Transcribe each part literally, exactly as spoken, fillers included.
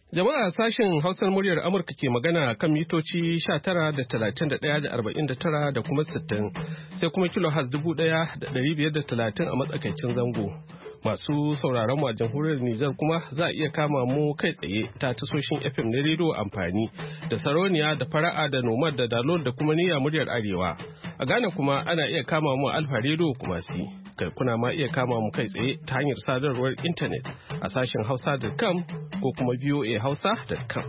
Jama'a sashen Hausar muryar Amurka ke magana kan mitoci sha tara da talatin da ɗaya da arba'in da tara da kuma sittin sai kuma kilohaz dubu ɗaya da ɗari biyar da talatin a matsakaicin zango. Masu sauraron mu a jamhuriyar Nijar kuma za a iya kama mu kai tsaye ta tasoshin F M na rediyo amfani da Saroniya da Fara'a da Nomad da Dalol da kuma Niyya muryar Arewa. A Ghana kuma ana iya kama mu Alfa rediyo kuma si. Kai kuna ma iya kama mu kai tsaye ta hanyar sadarwar intanet a sashen hausa dot com ko kuma v o a hausa dot com.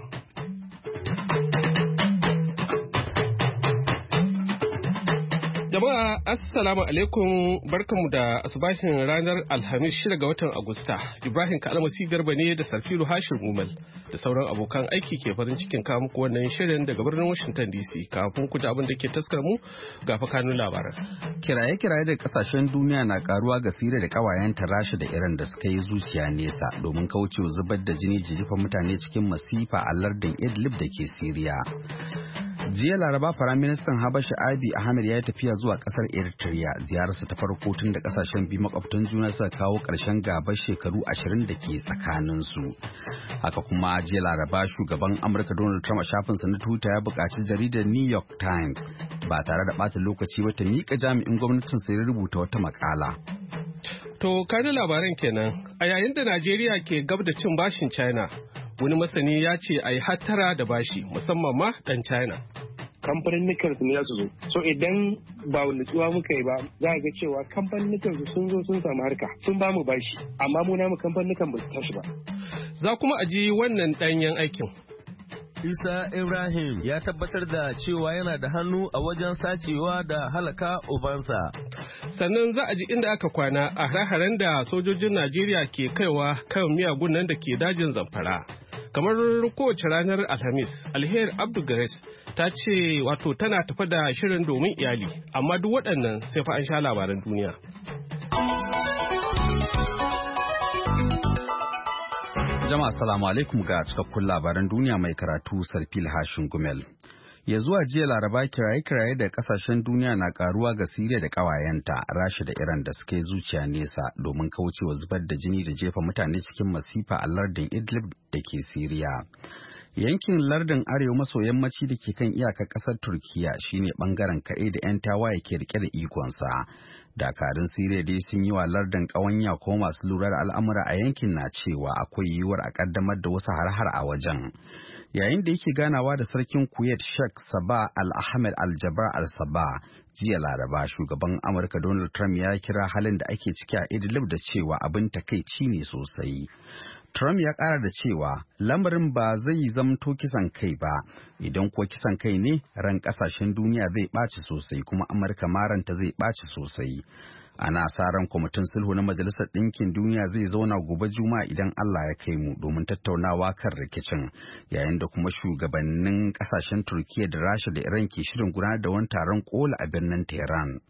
Jama'a assalamu alaikum, barkanmu da asubahin ranar Alhamis shida ga watan Agusta. Ibrahim Kalmasi Garba ne da Sarfilu Hashim Umal da sauran abokan aiki ke farin cikin kawo muku wannan shirin daga birnin Washington D C. Kafin ku ji abin da ke taskar mu ga fakanun labaran. Kiraye-kiraye da kasashen duniya na karuwa ga Siriya da kawayenta Rasha da Iran da suka yi zuciya nesa domin kaucewa zubar da jini jijifa mutane cikin masifa a lardin Idlib da ke Siriya. Jiya Laraba Firaministan Habasha Abiy Ahmed ya yi tafiya zuwa kasar Eritrea, ziyararsa ta farko tun da kasashen biyu makwabtan juna suka kawo ƙarshen gabar shekaru ashirin da ke tsakaninsu. Haka kuma jiya Laraba shugaban Amurka Donald Trump a shafinsa na Twitter ya buƙaci jaridar New York Times ba tare da ɓata lokaci ba ta miƙa jami'in gwamnatin sai ya rubuta wata makala. To kanin labaran kenan, a yayin da Najeriya ke gab da cin bashin China, wani masani ya ce a yi hattara da bashi musamman ma ɗan China. Kamfanin nikan su ne za su zo. So idan ba nutsuwa muka yi ba, za a ga cewa kamfanin nikan su sun zo sun samu harka, sun ba mu bashi, amma mu namu kamfanin nikan ba su tashi ba. Za kuma a ji wannan ɗanyen aikin. Isa Ibrahim ya tabbatar da cewa yana da hannu a wajen sacewa da halaka ubansa. Sannan za a ji inda aka kwana a hare-haren da sojojin Najeriya ke kaiwa kan miyagun nan da ke dajin Zamfara. Kamar kowace ranar Alhamis, Alheri Abdu Gares ta ce wato tana tafa da shirin domin iyali, amma duk waɗannan sai fa an sha labaran duniya. Jama'a salamu alaikum ga cikakkun labaran duniya mai karatu Sarfil Hashin Gumel. Ya zuwa jiya Laraba kiraye-kiraye da kasashen duniya na karuwa ga Siriya da kawayenta Rasha da Iran da suka yi zuciya nesa domin kaucewa zubar da jini da jefa mutane cikin masifa a lardin Idlib da ke Siriya. Yankin lardin arewa maso yammaci da ke kan iyakar kasar Turkiya shine bangaren kaɗai da 'yan tawaye ke rike da ikonsa. Dakarun Siriya dai sun yi wa lardin ƙawanya ko masu lura da al'amura a yankin na cewa akwai yiwuwar a ƙaddamar da wasu har-har a wajen. Yayin da yake ganawa da sarkin Kuwait Sheikh Sabah Al-Ahmed Al-Jabbar Al-Sabah jiya Laraba, shugaban Amurka Donald Trump ya kira halin da ake ciki a Idlib da cewa abin takaici ne sosai. Trump ya ƙara da cewa lamarin ba zai zamto kisan kai ba, idan kuwa kisan kai ne ran ƙasashen duniya zai ɓaci sosai kuma Amurka maranta zai ɓaci sosai. Ana sa ran kwamitin sulhu na Majalisar Ɗinkin Duniya zai zauna gobe Juma'a idan Allah ya kai mu domin tattaunawa kan rikicin, yayin da kuma shugabannin ƙasashen Turkiyya da Rasha da Iran ke shirin gudanar da wani taron kola a birnin Tehran.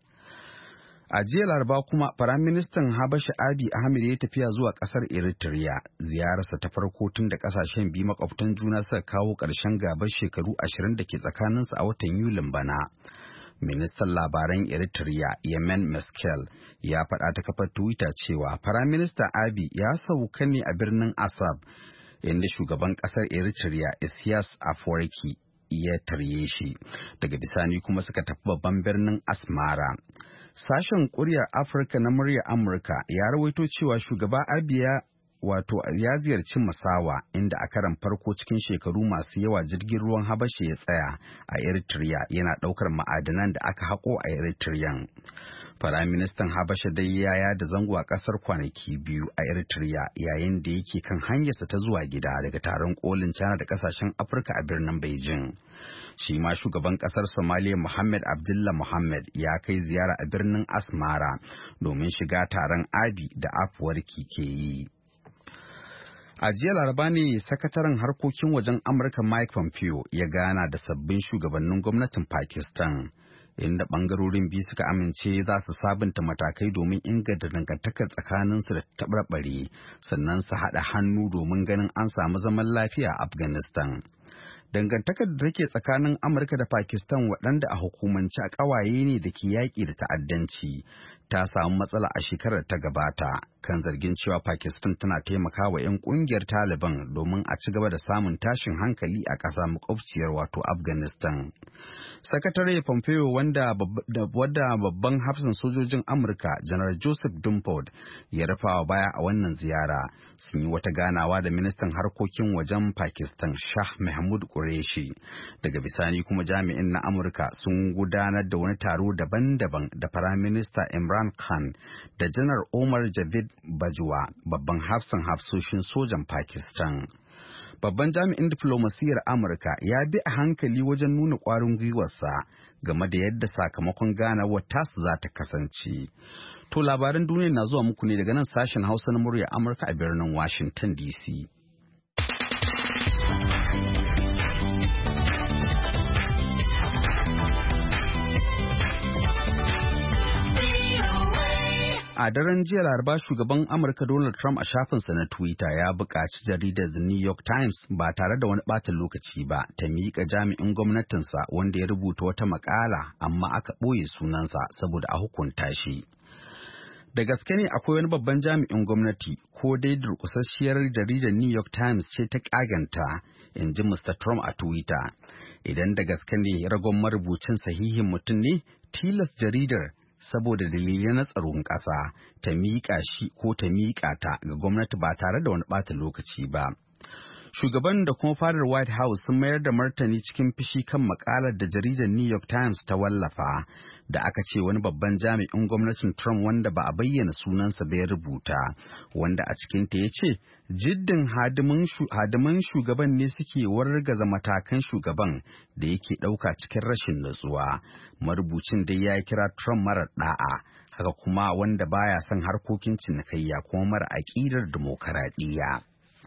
A jiya Laraba kuma Firaministan Habasha Abiy Ahmed ya tafiya zuwa ƙasar Eritrea, ziyararsa ta farko tun da ƙasashen biyu makwabtan juna suka kawo ƙarshen gabar shekaru ashirin da ke tsakaninsu a watan Yulin bana. Ministan labaran Eritrea Yemen Meskel ya faɗa ta kafar Twitter cewa Firaminista Abiy ya sauka ne a birnin Asab, inda shugaban ƙasar Eritrea Isaias Afwerki ya tarye shi. Daga bisani kuma suka tafi babban birnin Asmara. Sashen Kuryar Afirka na muryar Amurka ya rawaito cewa shugaba Abiy wato ya ziyarci Masawa, inda a karan farko cikin shekaru masu yawa jirgin ruwan Habasha ya tsaya a Eritrea yana ɗaukar ma'adanan da aka haƙo a Eritrean. Firaministan Habasha dai ya yada zango a ƙasar kwanaki biyu a Eritrea yayin da yake kan hanyarsa ta zuwa gida daga taron kolin China da ƙasashen Afirka a birnin Beijing. Shi ma shugaban ƙasar Somalia Mohammed Abdullah Mohammed ya kai ziyara a birnin Asmara domin shiga taron Abiy da Afwerki ke yi. A jiya Laraba ne sakataren harkokin wajen Amurka Mike Pompeo ya gana da sabbin shugabannin gwamnatin Pakistan, inda bangarorin biyu suka amince za su sabunta matakai domin inganta dangantakar tsakaninsu da taɓarɓare, sannan su haɗa hannu domin ganin an samu zaman lafiya a Afghanistan. Dangantakar da take tsakanin Amurka da Pakistan waɗanda a hukumance a ƙawaye ne da ke yaƙi da ta'addanci ta samu matsala a shekarar ta gabata kan zargin cewa Pakistan tana taimakawa 'yan kungiyar Taliban domin a ci gaba da samun tashin hankali a ƙasa makwabciyar wato Afghanistan. Sakatare Pompeo wanda wadda babban hafsan sojojin Amurka Janar Joseph Dunford ya rufawa baya a wannan ziyara sun yi wata ganawa da ministan harkokin wajen Pakistan Shah Mahmud Qureshi. Daga bisani kuma jami'in na Amurka sun gudanar da wani taro daban-daban da Firaminista Imran Khan da Janar Omar Javid Bajwa babban hafsan hafsoshin sojan Pakistan. Babban jami'in diflomasiyyar Amurka ya bi a hankali wajen nuna ƙwarin gwiwarsa game da yadda sakamakon ganawar tasu za ta kasance. To labaran duniya na zuwa muku ne daga nan sashen Hausa na murya Amurka a birnin Washington D C. A daren jiya Laraba shugaban Amurka Donald Trump a shafinsa na Twitter ya buƙaci jaridar The New York Times ba tare da wani ɓata lokaci ba ta miƙa jami'in gwamnatinsa wanda ya rubuta wata maƙala amma aka ɓoye sunansa saboda a hukunta shi. Da gaske ne akwai wani babban jami'in gwamnati ko dai durƙusasshiyar jaridar New York Times ce ta ƙaganta, in ji Mister Trump a Twitter. Idan da gaske ne ragon marubucin sahihin mutum ne, tilas jaridar saboda dalilai na tsaron ƙasa ta miƙa shi ko ta miƙa ta ga gwamnati ba tare da wani ɓata lokaci ba. Shugaban da kuma fadar White House sun mayar da martani cikin fushi kan makalar da jaridar New York Times ta wallafa da aka ce wani babban jami'in gwamnatin Trump wanda ba a bayyana sunansa bai rubuta, wanda a cikinta ya ce jiddin hadiman shugaban ne suke wargaza matakan shugaban da yake ɗauka cikin rashin nutsuwa. Marubucin dai ya kira Trump marar ɗa'a, haka kuma wanda baya son harkokin cinikayya kuma mara aƙidar dimokuraɗiyya.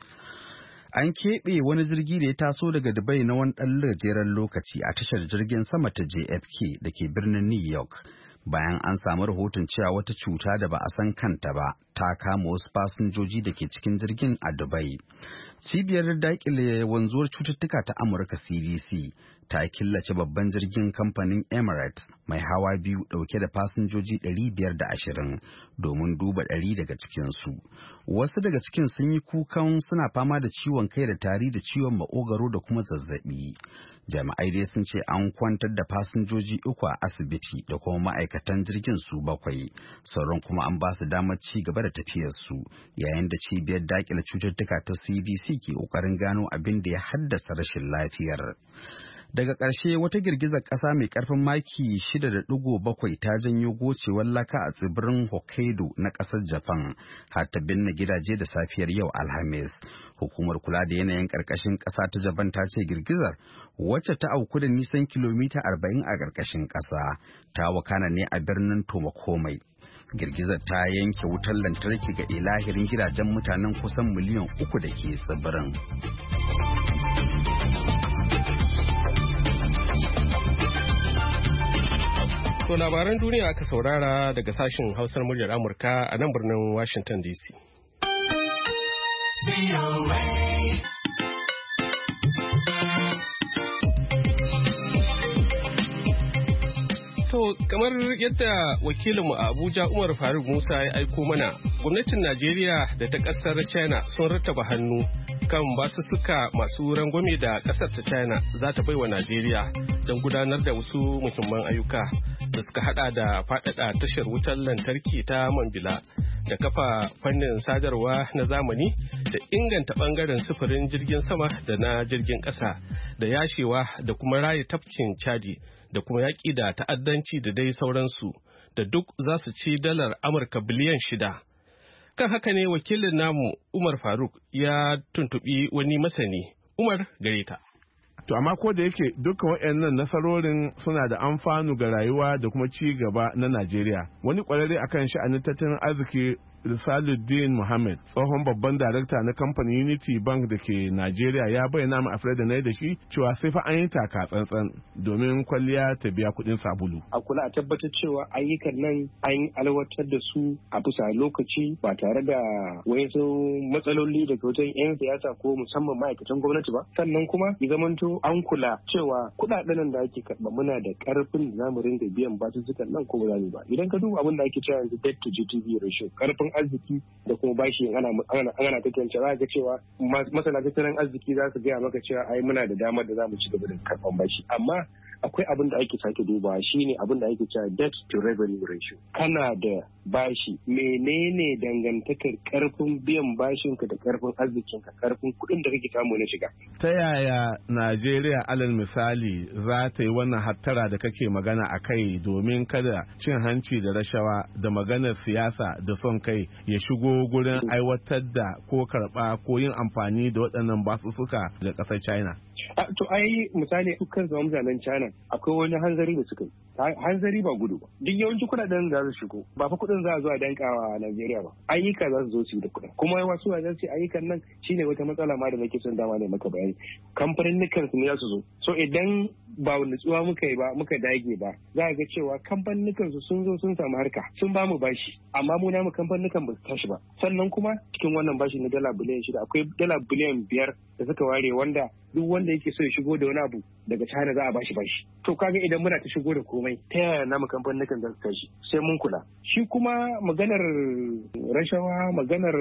An keɓe wani jirgi da ya taso daga Dubai na wani ɗan gajeren lokaci a tashar jirgin sama ta J F K da ke birnin New York, bayan an samu rahoton cewa wata cuta da ba a san kanta ba ta kama wasu fasinjoji da ke cikin jirgin a Dubai. Cibiyar daƙile wanzuwar cututtuka ta Amurka C D C ta killace babban jirgin kamfanin Emirates mai hawa biyu ɗauke da fasinjoji ɗari biyar da ashirin domin duba ɗari daga cikinsu. Wasu daga cikin sun yi kukan suna fama da ciwon kai da tari da ciwon maƙogaro da kuma zazzaɓi. Jami'ai dai sun ce an kwantar da fasinjoji uku a asibiti da kuma ma'aikatan jirgin su bakwai, sauran kuma an ba su damar ci gaba da tafiyarsu, yayin da cibiyar daƙile cututtuka ta C D C ke ƙoƙarin gano abin da ya haddasa rashin lafiyar. Daga ƙarshe wata girgizar ƙasa mai ƙarfin maki shida da ɗigo bakwai ta janyo gocewar laka a tsibirin Hokkaido na ƙasar Japan har ta binne gidaje da safiyar yau Alhamis. Hukumar kula da yanayin ƙarƙashin ƙasa ta Japan ta ce girgizar wacce ta auku da nisan kilomita arba'in a ƙarƙashin ƙasa ta wakana ne a birnin Tomakomai. Girgizar ta yanke wutar lantarki ga ilahirin gidajen mutanen kusan miliyan uku da ke tsibirin. To labaran duniya aka saurara daga sashen Hausar muryar Amurka a nan birnin Washington D C. To kamar yadda wakilinmu a Abuja Umar Faruk Musa ya aiko mana, gwamnatin Najeriya da ta ƙasar China sun rattaba hannu kan basussuka masu rangwame da ƙasar ta China za ta baiwa Najeriya don gudanar da wasu muhimman ayyuka da suka hada da faɗaɗa tashar wutar lantarki ta Mambila da kafa fannin sadarwa na zamani da inganta ɓangaren sufurin jirgin sama da na jirgin ƙasa da yashewa da kuma raye tafkin Chadi da kuma yaƙi da ta'addanci da dai sauransu da duk za su ci dalar Amurka biliyan shida. Kan haka ne wakilin namu Umar Faruk ya tuntuɓi wani masani. Umar gare ka. To amma ko da yake dukkan waɗannan nasarorin suna da amfanu ga rayuwa da kuma ci gaba na Najeriya. Wani ƙwararre akan sha'anin tattalin arziki Risaluddin Muhammad, tsohon babban darakta na kamfanin Unity Bank da ke Najeriya, ya bayyana ma Afirka da na da shi cewa sai fa an yi taka tsantsan domin kwalliya ta biya kuɗin sabulu. A kula a tabbatar cewa ayyukan nan an alwatar da su a bisa lokaci ba tare da wasu matsaloli daga wajen 'yan siyasa ko musamman ma'aikatan gwamnati ba. Sannan kuma ya zamanto an kula cewa kuɗaɗen nan da ake karɓa muna da ƙarfin da zamu ringa biyan basussukan nan ko ba za mu ba. Idan ka duba abin da ake cewa yanzu debt to G D P ratio, ƙarfin arziki da kuma bashi ana ana tantance, za ga cewa masana tattalin arziki za su gaya maka cewa ai muna da damar da za mu ci gaba da karɓan bashi, amma akwai abin da ake sake dubawa shine abin da ake cewa debt to revenue ratio. Kana da bashi, menene dangantakar karfin biyan bashinka da karfin arzikinka, karfin kuɗin da kake samu na shiga. Ta yaya Najeriya alal misali za ta yi wannan hattara da kake magana a kai domin kada cin hanci da rashawa da maganar siyasa da son kai ya shigo gurin aiwatar da ko karɓa ko yin amfani da waɗannan basussuka da ƙasar China? To ai misali su kan zama mutanen China akwai wani hanzari da suka yi. Hanzari ba gudu ba. Duk yawanci kuɗaɗen za su shigo ba fa kuɗin za a zo a dankawa a Najeriya ba. Ayyuka za su zo su yi da kuɗin. Kuma wasu wajen su ayyukan nan shine wata matsala ma da nake son dama ne maka bayani. Kamfanin nukan su ne za su zo. So idan ba nutsuwa muka yi ba muka dage ba za a ga cewa kamfanin su sun zo sun samu harka sun ba mu bashi amma mu namu kamfanin ba su tashi ba. Sannan kuma cikin wannan bashi na dala biliyan shida akwai dala biliyan biyar da suka ware wanda duk wanda yake so ya shigo da wani abu daga China za a bashi bashi. To kaga idan muna ta shigo da komai ta yaya namu kamfanin da su tashi sai mun kula. Shi kuma maganar rashawa maganar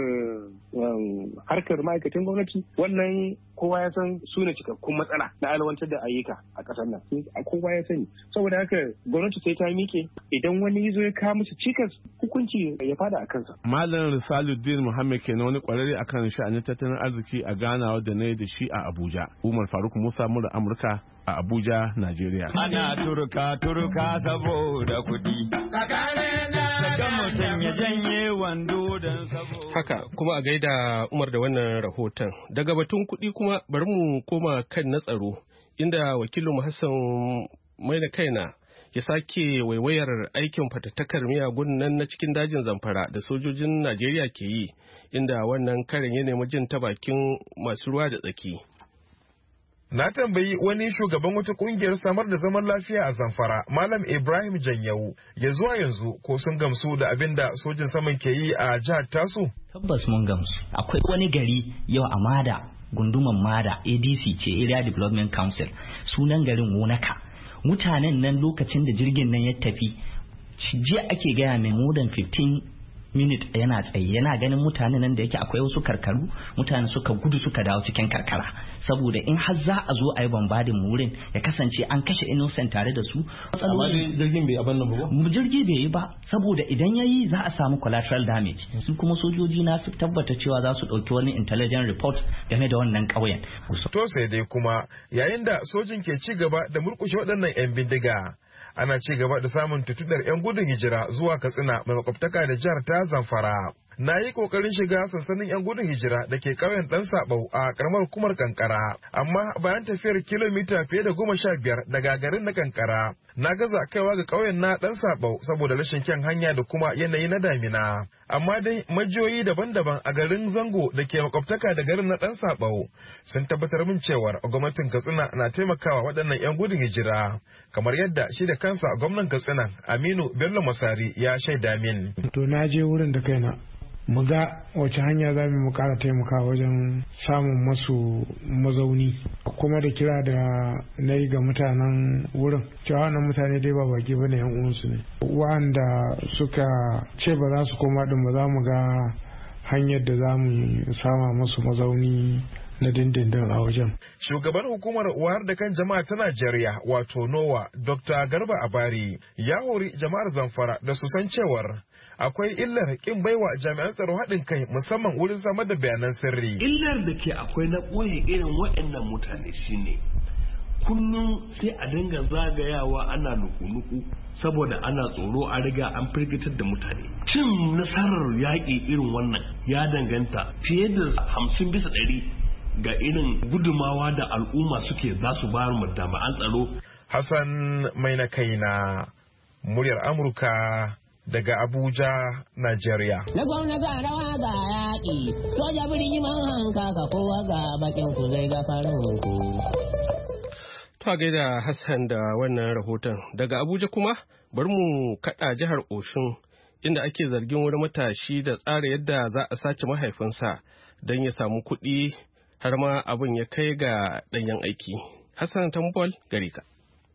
harkar ma'aikatan gwamnati wannan kowa ya san su ne cikakkun matsala na alwantar da ayyuka a ƙasar nan. Kowa ya sani. Saboda haka gwamnati sai ta miƙe idan wani yazo ya kawo musu cikas hukunci ya fada a kansa. Malam Risaluddin Muhammad kenan wani kwararre akan sha'anin tattalin arziki a ganawa da na da shi a Abuja. Umar Faruk Musa mura Amurka a Abuja, Najeriya. Ana turka turka saboda kuɗi. Daga mutum ya janye wando don saboda. Haka kuma a gaida Umar da wannan rahoton. Daga batun kuɗi kuma bari mu koma kan na tsaro inda wakilin Hassan Maina Kaina ya sake waiwayar aikin fatattakar miyagun nan na cikin dajin Zamfara da sojojin Najeriya ke yi inda wannan karin ya nemi jin ta bakin masu ruwa da tsaki. Na tambayi wani shugaban wata kungiyar samar da zaman lafiya a Zamfara, Malam Ibrahim Janyau, ya zuwa yanzu ko sun gamsu da abin da sojin saman ke yi a jihar tasu? Tabbas mun gamsu. Akwai wani gari yau a Mada, gunduman Mada, A D C ce Area Development Council, sunan garin Wonaka. Mutanen nan lokacin da jirgin nan ya tafi, jiya ake gaya mai more than fifteen minute yana tsaye yana ganin mutane nan da yake akwai wasu karkaru mutane suka gudu suka dawo cikin karkara saboda in har za a zo a yi bombardin wurin ya kasance an kashe innocent tare da su. Amma jirgin bai abin nan ba. Jirgi bai yi ba saboda idan yayi za a samu collateral damage. Su kuma sojoji na su tabbata cewa za su dauki wani intelligence report game da wannan ƙauyen. To sai dai kuma yayin da sojin ke ci gaba da murƙushe waɗannan 'yan bindiga ana ci gaba da samun tutudar 'yan gudun hijira zuwa Katsina mai makwabtaka da jihar ta Zamfara. Na yi kokarin shiga sansanin 'yan gudun hijira da ke ƙauyen ɗan Sabau a ƙaramar hukumar Kankara, amma bayan tafiyar kilomita fiye da goma sha biyar daga garin na Kankara, na gaza kaiwa ga ƙauyen na ɗan Sabau saboda rashin kyan hanya da kuma yanayi na damina. Amma dai majiyoyi daban-daban a garin Zango da ke makwabtaka da garin na ɗan Sabau sun tabbatar min cewar gwamnatin Katsina na taimakawa waɗannan 'yan gudun hijira, kamar yadda shi da kansa gwamnan Katsina Aminu Bello Masari ya shaida min. To na je wurin da kaina. Mu ga wace hanya za mu kara taimaka wajen samun masu mazauni kuma da kira da na yi ga mutanen wurin cewa wannan mutane dai ba baki bane yan uwansu ne wanda suka ce ba za su koma din ba za mu ga hanyar da za mu sama masu mazauni na dindindin a wajen. Shugaban hukumar wayar da kan jama'a ta Najeriya wato NOWA Doctor Garba Abari ya hori jama'ar Zamfara da su san cewar akwai illar kin baiwa jami'an tsaro haɗin kai musamman wurin samar da bayanan sirri. Illar da ke akwai na ɓoye irin waɗannan mutane shine kullum sai a dinga zagayawa ana nuku-nuku saboda ana tsoro a riga an firgitar da mutane. Cin nasarar yaƙi irin wannan ya danganta fiye da hamsin bisa ɗari ga irin gudumawa da al'umma suke za su bayar mu jami'an tsaro. Hassan mai na kaina muryar Amurka daga Abuja, Najeriya. Na gwamna ga rawa ga yaƙi, soja birni man hanka ka kowa ga bakin ku zai ga farin ku. Ta gaida Hassan da wannan rahoton. Daga Abuja kuma bari mu kaɗa jihar Oshun inda ake zargin wani matashi da tsara yadda za a sace mahaifinsa don ya samu kuɗi har ma abin ya kai ga ɗanyen aiki. Hassan Tambol gare ka.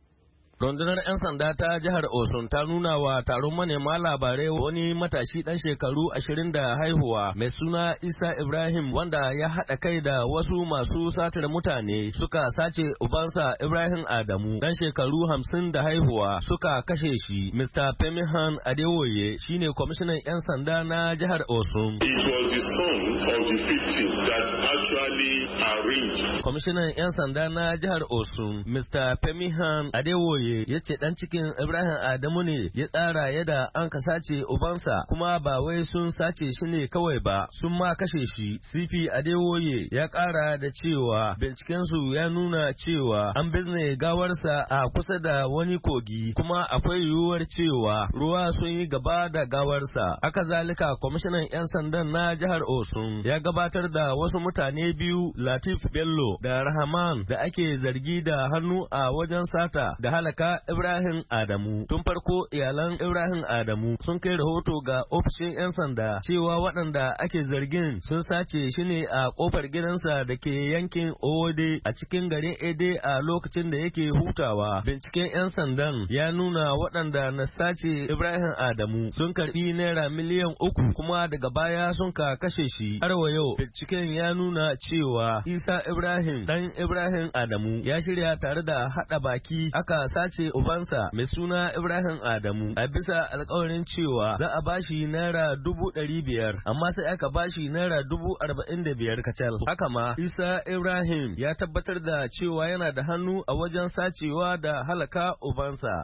Rundunar 'yan sanda ta jihar Osun ta nuna wa taron manema labarai wani matashi ɗan shekaru ashirin da haihuwa mai suna Isa Ibrahim wanda ya haɗa kai da wasu masu satar mutane suka sace ubansa Ibrahim Adamu ɗan shekaru hamsin da haihuwa suka kashe shi. Mister Femihan Adewoye shine kwamishinan 'yan sanda na jihar Osun. It was the son of the victim that actually arranged. Kwamishinan 'yan sanda na jihar Osun Mister Femihan Adewoye ya ce dan cikin Ibrahim Adamu ne ya tsara yadda an ka sace ubansa kuma ba wai sun sace shi ne kawai ba sun ma kashe shi. C P Adewoye ya kara da cewa bincikensu ya nuna cewa an bizne gawarsa a kusa da wani kogi kuma akwai yiwuwar cewa ruwa sun yi gaba da gawarsa. Haka zalika kwamishinan 'yan sandan na jihar Osun ya gabatar da wasu mutane biyu Latif Bello da Rahman da ake zargi da hannu a wajen sata da halaka ka Ibrahim Adamu. Tun farko iyalan Ibrahim Adamu sun kai rahoto ga ofishin 'yan sanda cewa waɗanda ake zargin sun sace shi ne a ƙofar gidansa da ke yankin Owode a cikin garin Ede a lokacin da yake hutawa. Binciken 'yan sandan ya nuna waɗanda na sace Ibrahim Adamu sun karɓi naira miliyan uku kuma daga baya sun ka kashe shi. Har wa yau binciken ya nuna cewa Isa Ibrahim ɗan Ibrahim Adamu ya shirya tare da haɗa baki aka sace ce ubansa mai suna Ibrahim Adamu a bisa alkawarin cewa za a bashi naira dubu ɗari biyar amma sai aka bashi naira dubu arba'in da biyar kacal. Haka ma Isa Ibrahim ya tabbatar da cewa yana da hannu a wajen sacewa da halaka ubansa.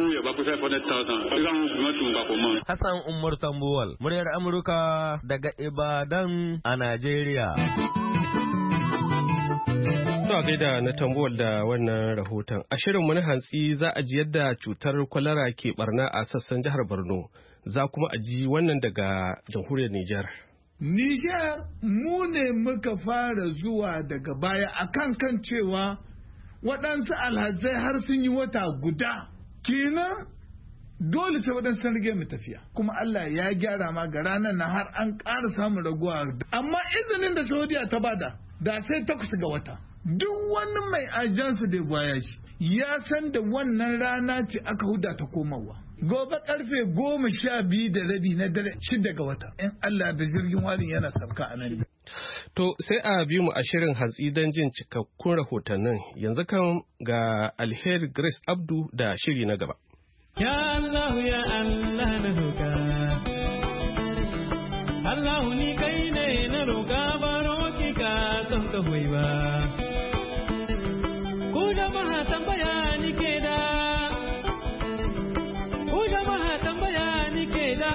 Hassan Umar Tambuwal, muryar Amurka daga Ibadan a Najeriya. Zuwa gaida na tambuwar da wannan rahoton. A shirinmu na hantsi za a ji yadda cutar kwalara ke barna a sassan jihar Borno. Za kuma a ji wannan daga jamhuriyar Nijar. Nijar mu ne muka fara zuwa daga baya akan kan cewa waɗansu alhazai har sun yi wata guda. Kenan dole sai waɗansu sun rage mu tafiya. Kuma Allah ya gyara ma ga ranar na har an ƙara samun raguwa. Amma izinin da Saudiya ta bada da sai takwas ga wata. Duk wani mai ajansu da baya shi ya san da wannan rana ce aka huda ta komawa. Gobe karfe goma sha biyu da rabi na dare shida ga wata. In Allah da jirgin warin yana sabka a nan. To sai a bi mu a shirin hantsi don jin cikakkun rahotannin. Yanzu kan ga Alheri Grace Abdu da shiri na gaba. Ya Allah ya Allah na roka. Allah ni kai ne na roka baro ki ka son ka hoyi ba. Tambaya ni ke da, ku jama'a tambaya ni ke da.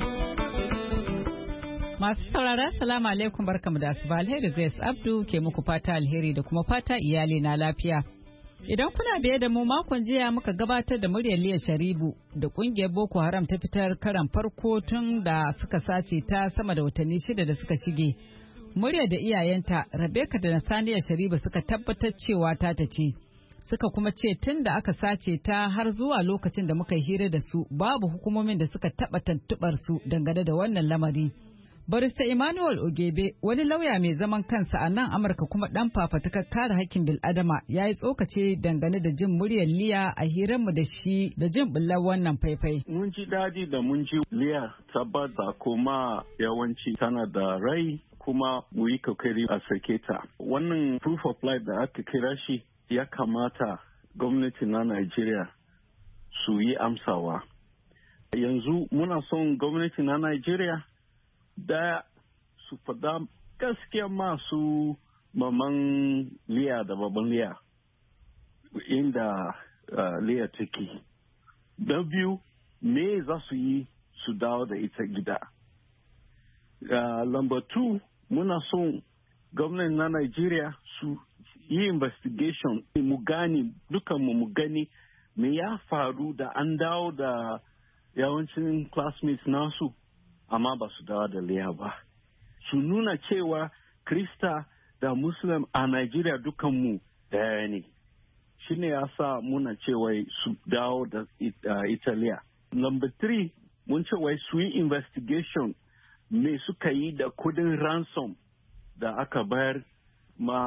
Masu saurara salamu alaikum barkamu da asuba. Alheri Grace Abdu ke muku fata alheri da kuma fata iyali na lafiya. Idan kuna biye da mu makon jiya muka gabatar da muryar Liya Sharibu da kungiyar Boko Haram ta fitar karan farko tun da suka sace ta sama da watanni shida da suka shige. Muryar da iyayenta Rebecca da Nathaniel Sharibu suka tabbatar cewa ta tace. Suka kuma ce tun da aka sace ta har zuwa lokacin da muka hira da su babu hukumomin da suka taɓa tantubar su dangane da wannan lamari. Barista Emmanuel Ogebe wani lauya mai zaman kansa a nan Amurka kuma ɗan fafatukar kare hakkin bil'adama ya yi tsokace dangane da jin muryar Liya a hiranmu da shi da jin bullar wannan faifai. Mun ji daɗi da mun ji Liya tabbata kuma yawanci tana da rai kuma mu yi kokari a sake ta. Wannan proof of life da aka kira shi ya kamata gwamnati na Najeriya su yi amsawa. Yanzu muna son gwamnati na Najeriya da su fada gaskiya masu maman Liya da baban Liya inda uh, Liya take. Da biyu, me za su yi su dawo da ita gida? Uh, Lamba two, muna son gwamnati na Najeriya su yi investigation mu gani dukanmu mu gani me ya faru da an dawo da yawancin classmates nasu amma ba su dawo da liya ba. Su nuna cewa Krista da Muslim a Najeriya dukanmu daya ne. Shi ne ya sa muna cewa su dawo da uh, Italiya. Number three, mun cewa su yi investigation me suka yi da kudin ransom da aka bayar ma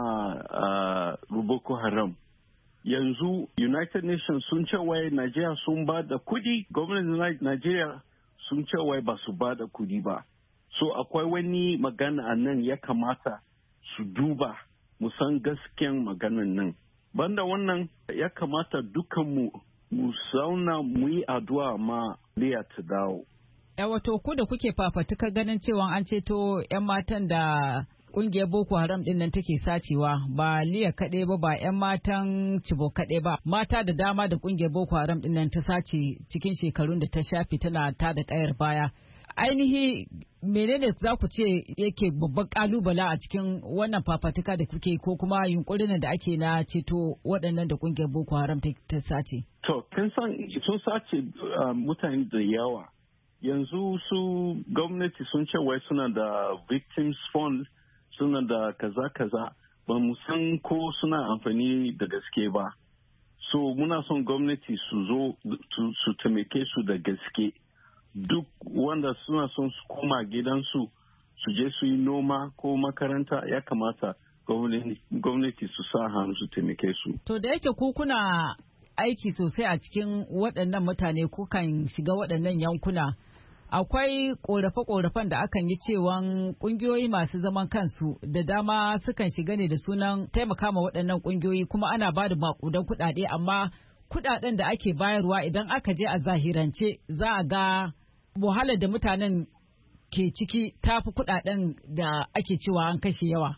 uh, Boko Haram. Yanzu United Nations sun ce wai Najeriya sun ba da kudi, gwamnatin Najeriya sun ce wai ba su ba da kudi ba. So akwai wani magana a nan ya kamata su duba musan gaskiyan maganan nan. Banda wannan ya kamata dukanmu mu zauna mu yi addu'a ma Liya ta dawo. Ya wato ku da kuke fafatuka ganin cewa an ceto 'yan matan da kungiyar Boko Haram din nan take sacewa ba Liya kaɗai ba ba 'yan matan Chibok kaɗai ba mata da dama da kungiyar Boko Haram din nan ta sace cikin shekarun da ta shafe tana ta da kayar baya. Ainihi menene za ku ce yake babban kalubala a cikin wannan fafatuka da kuke ko kuma yunkurin da ake na ceto waɗannan da kungiyar Boko Haram ta sace? To, kin san sun sace mutane da yawa. Yanzu su gwamnati sun ce wai suna da victims fund suna da kaza-kaza ba mu san ko suna amfani da gaske ba. So muna son gwamnati su zo su taimake su da gaske. Duk wanda suna son su koma gidansu su je su yi noma ko makaranta ya kamata gwamnati su sa hannu su taimake su. To da yake ku kuna aiki sosai a cikin waɗannan mutane kukan shiga waɗannan yankuna. Akwai ƙorafe-ƙorafen da akan yi cewan ƙungiyoyi masu zaman kansu da dama sukan shiga ne da sunan taimaka ma waɗannan ƙungiyoyi kuma ana ba da maƙudan kuɗaɗe amma kuɗaɗen da ake bayarwa idan aka je a zahirance za a ga wahalar da mutanen ke ciki tafi kuɗaɗen da ake cewa an kashe yawa.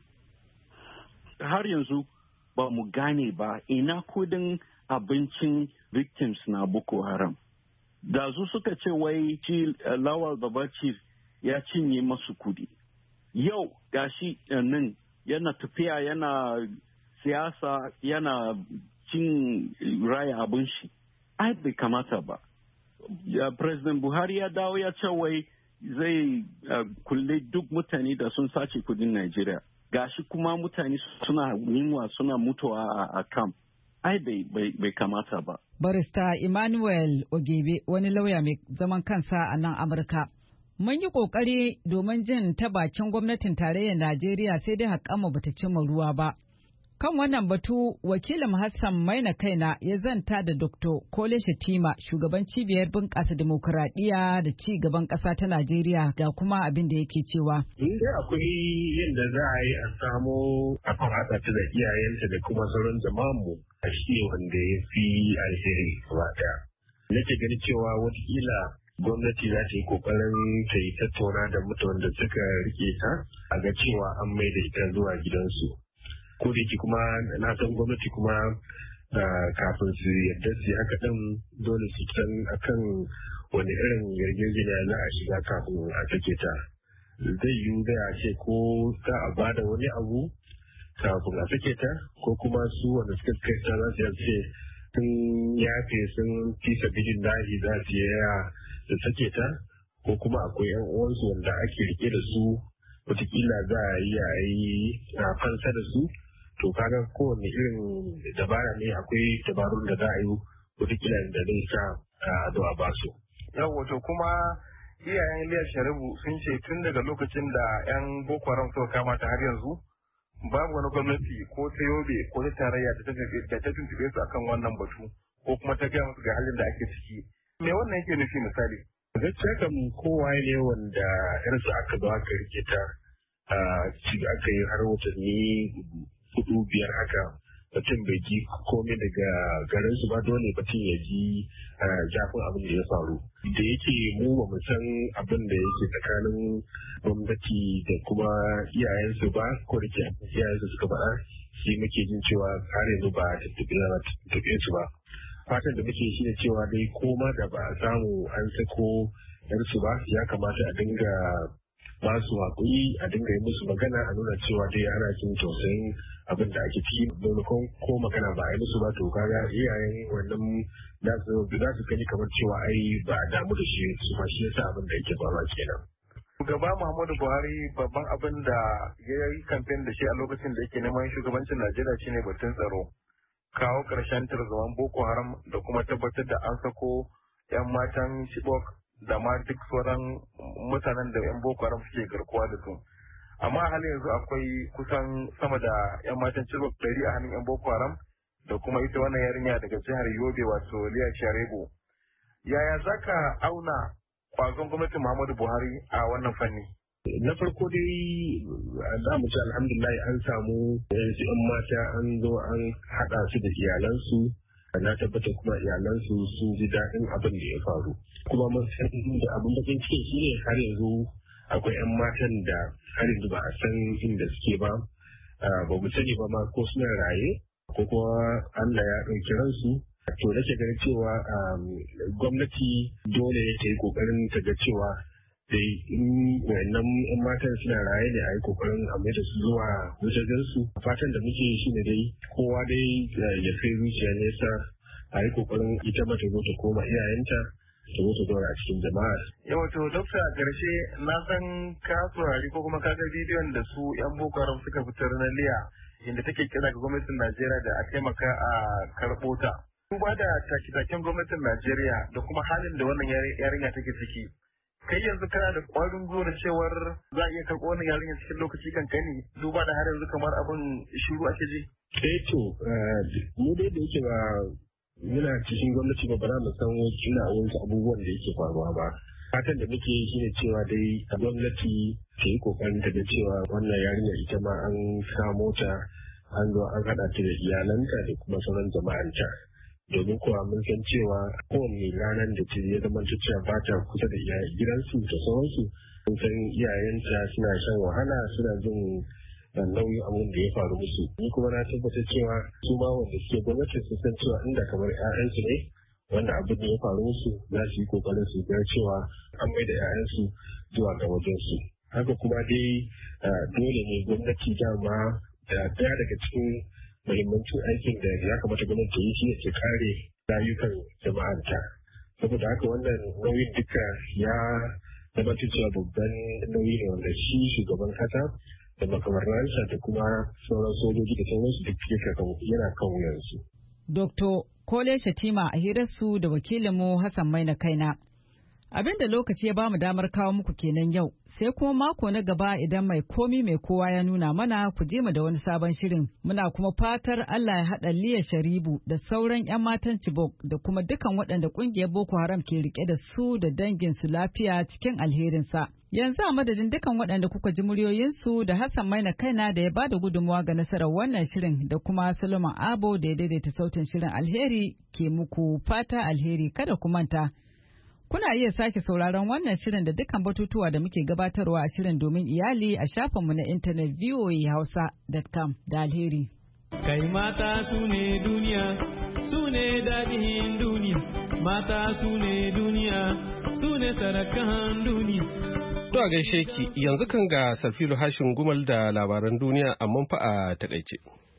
Har yanzu ba mu gane ba ina kudin abincin victims na Boko Haram. Da su suka ce wai ci Lawal Babaci ya cinye masu kudi. Yau gashi nan yana tafiya yana siyasa yana cin raya abin shi. Ai bai kamata ba. Ya President Buhari ya dawo ya ce wai zai uh, kulle duk mutane da sun sace kudin Najeriya. Gashi kuma mutane suna yunwa suna mutuwa a, a camp. Ai bai, bai, bai kamata ba. Barista Emmanuel Ogebe wani lauya mai zaman kansa a nan Amurka. Mun yi ƙoƙari domin jin ta bakin gwamnatin tarayyar Najeriya sai dai haƙƙanmu bata cimma ruwa ba. Kan wannan batu, wakilin Hassan Maina Kaina ya zanta da Doktor Kole Shatima, shugaban cibiyar bunƙasa demokuraɗiyya da ci gaban ƙasa ta Najeriya ga kuma abin da yake cewa. In dai akwai yadda za a yi a samo a haɗa ta da iyayenta da kuma sauran jama'anmu a shi wanda ya fi alheri gaba ɗaya. Nake gani cewa watakila gwamnati za ta yi kokarin ta yi tattauna da mutanen da suka rike ta a ga cewa an mai da ita zuwa gidansu. Ko da yake kuma na san gwamnati kuma kafin su yadda su haka ɗin dole su san akan wani irin yarjejeniya za a shiga kafin a sake ta. Zai yiwu zai a ce ko za a bada wani abu kafin a sake ta ko kuma su wanda suka kai ta za su ce sun yafe sun fi sabilin lahi za su yaya da sake ta ko kuma akwai yan uwansu wanda ake rike da su wataƙila za a yi a yi fansa da su. To kaga kowane irin dabara ne akwai dabarun da za a yi wataƙila da zai sa a zo a ba su. Yawwa to kuma iyayen Liya Sharibu sun ce tun daga lokacin da 'yan Boko Haram suka kama ta har yanzu babu wani gwamnati ko ta Yobe ko ta tarayya da ta tuntube su akan wannan batu ko kuma ta gaya musu ga halin da ake ciki. Me wannan yake nufi misali? Gaskiya kam kowa ne wanda yarsa aka zo aka rike ta a ci aka yi har watanni hudu biyar haka mutum bai ji komai daga garin su ba dole mutum ya ji zafin abin da ya faru da yake mu ba mu san abin da yake tsakanin gwamnati da kuma iyayensu ba ko da ke iyayensu suka faɗa shi muke jin cewa har yanzu ba tattaɓe su ba fatan da muke shi ne cewa dai koma da ba a samu an sako yarsu ba ya kamata a dinga ba su haƙuri a dinga yi musu magana a nuna cewa dai ana jin tausayin abin da ake ciki maimakon ko magana ba a yi musu ba to kaga iyayen wannan za su gani kamar cewa ai ba a damu da shi su ma shi yasa abin da yake faruwa kenan. Shugaba Muhammadu Buhari babban abin da ya yi kamfen da shi a lokacin da yake neman shugabancin Najeriya shine batun tsaro. Kawo ƙarshen tarzoman Boko Haram da kuma tabbatar da an sako 'yan matan Chibok da ma duk sauran mutanen da 'yan Boko Haram suke garkuwa da su. Amma a halin yanzu akwai kusan sama da 'yan matan Chibok ɗari a hannun 'yan Boko Haram da kuma ita wannan yarinya daga jihar Yobe wato Liya Sharebo. Yaya za ka auna kwazon gwamnatin Muhammadu Buhari a wannan fanni? Na farko dai za mu ci alhamdulillah an samu yanzu 'yan mata an zo an haɗa su da iyalansu. Na tabbata kuma iyalansu sun ji daɗin abin da ya faru. Kuma mun san da abin bakin cikin shi ne har yanzu akwai 'yan matan da har yanzu ba a san inda suke ba. Ba mu sani ba ma ko suna raye ko kuma Allah ya ɗauki ransu. To nake ganin cewa gwamnati dole ne ta yi ƙoƙarin ta ga cewa dai in wayannan 'yan matan suna raye ne a yi ƙoƙarin a mai da su zuwa wajajensu. Fatan da muke shi ne dai kowa dai ya kai zuciya nesa a yi ƙoƙarin ita mata zo ta koma iyayenta ta zo ta zauna a cikin jama'a. Yawa to dokta a ƙarshe na san ka saurari ko kuma ka ga bidiyon da su 'yan Boko Haram suka fitar na Liya inda take kira ga gwamnatin Najeriya da a taimaka a karɓo ta. Duba da take-taken gwamnatin Najeriya da kuma halin da wannan yarinya take ciki. Kai yanzu kana da ƙwarin gwiwa cewar za a iya karɓo wannan yarinya cikin lokaci kankani duba da har yanzu kamar abin shiru ake ji. Eh to mu dai da yake ba muna cikin gwamnati ba ba za mu san ina wasu abubuwan da yake faruwa ba. Fatan da muke yi shine cewa dai a gwamnati ta yi kokarin ta ga cewa wannan yarinya ita ma an samo ta an zo an haɗa ta da iyalanta da kuma sauran jama'anta. Domin kuwa mun san cewa kowane ranar da ce ya zama cewa ba ta kusa da gidansu da sauransu mun san iyayenta suna shan wahala suna jin nauyin abin da ya faru musu. Ni kuma na tabbata cewa su ma wanda suke gwamnati sun san cewa inda kamar 'ya'yansu ne wanda abin da ya faru musu za su yi kokarin su ga cewa an mai da 'ya'yansu zuwa ga wajensu. Haka kuma dai dole ne gwamnati dama da daya daga cikin muhimmancin aikin da ya kamata gwamnati ta yi shi ne ta kare rayukan jama'anta. Saboda haka wannan nauyin duka ya zama cewa babban nauyi ne wanda shi shugaban kasa da makamarnansa da kuma sauran sojoji da sauransu duk yana kan wuyansu. Doktor Kole Shatima a hirarsu da wakilinmu Hassan Maina Kaina. Abin da lokaci ya ba mu damar kawo muku kenan yau, sai kuma mako na gaba idan mai komi mai kowa ya nuna mana ku je mu da wani sabon shirin. Muna kuma fatar Allah ya haɗa Liya Sharibu da sauran 'yan matan Chibok da kuma dukan waɗanda ƙungiyar Boko Haram ke rike da su da danginsu lafiya cikin alherinsa. Yanzu a madadin dukan waɗanda kuka ji muryoyinsu da Hassan Maina Kaina da ya ba da gudunmawa ga nasarar wannan shirin da kuma Solomon Abo da ya daidaita sautin shirin alheri ke muku fata alheri kada ku manta. Kuna iya sake sauraron wannan shirin da dukkan batutuwa da muke gabatarwa a shirin domin iyali a shafinmu na intanet v o a hausa dot com da alheri. Kai mata su ne duniya, su ne daɗin duniya, mata su ne duniya, su ne sarakan duniya. To a gaishe ki yanzu kan ga Sarfilu Hashin Gumal da labaran duniya amma fa a takaice.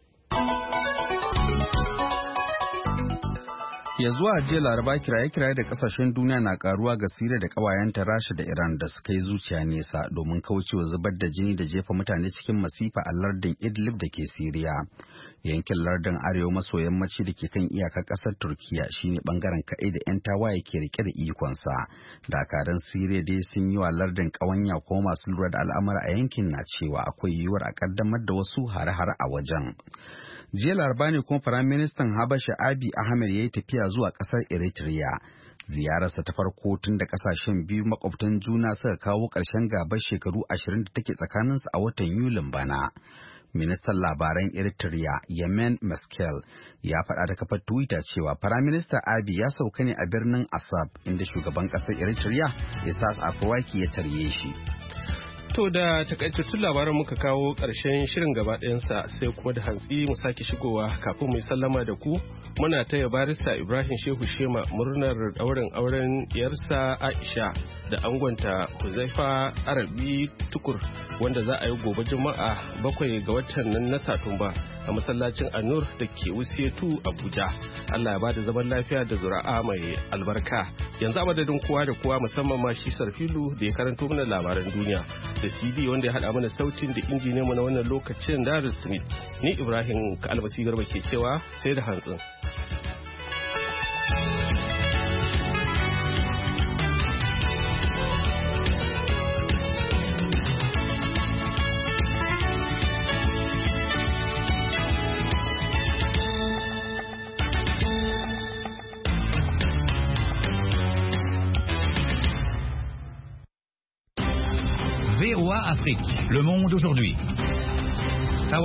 Ya zuwa jiya laraba kiraye-kiraye da kasashen duniya na karuwa ga Siriya da kawayenta Rasha da Iran da suka yi zuciya nesa domin kaucewa zubar da jini da jefa mutane cikin masifa a lardin Idlib da ke Siriya. Yankin lardin arewa maso yammaci da ke kan iyakar kasar Turkiya shine bangaren kaɗai da 'yan tawaye ke rike da ikonsa. Dakaran Siriya dai sun yi wa lardin ƙawanya ko masu lura da al'amura a yankin na cewa akwai yiwuwar a kaddamar da wasu hare-hare a wajen. Jiya laraba ne kuma Firaministan Habasha Abiy Ahmed ya yi tafiya zuwa ƙasar Eritrea. Ziyararsa ta farko tun da ƙasashen biyu makwabtan juna suka kawo ƙarshen gabar shekaru ashirin da take tsakaninsu a watan Yulin bana. Ministan labaran Eritrea Yemen Meskel ya faɗa da kafar Twitter cewa Firaminista Abiy ya sauka ne a birnin Asab inda shugaban ƙasar Eritrea Isaias Afwerki ya tarye shi. To da takaitattun labaran muka kawo ƙarshen shirin gaba ɗayansa sai kuma da hantsi mu sake shigowa kafin mu yi sallama da ku muna taya barista Ibrahim Shehu Shema murnar ɗaurin auren yarsa Aisha da angonta Huzaifa Arabi Tukur wanda za a yi gobe Juma'a bakwai ga watan nan na Satumba a masallacin Anur da ke Wusiyatu Abuja. Allah ya bada zaman lafiya da zuri'a mai albarka. Yanzu a madadin kowa da kowa musamman ma shi Sarfilu da ya karanto mana labaran duniya da C D wanda ya haɗa mana sautin da injiniyanmu na wannan lokacin Darren Smith. Ni Ibrahim Kalmasi Garba ke cewa sai da hantsin. V O A Afrique, le monde aujourd'hui.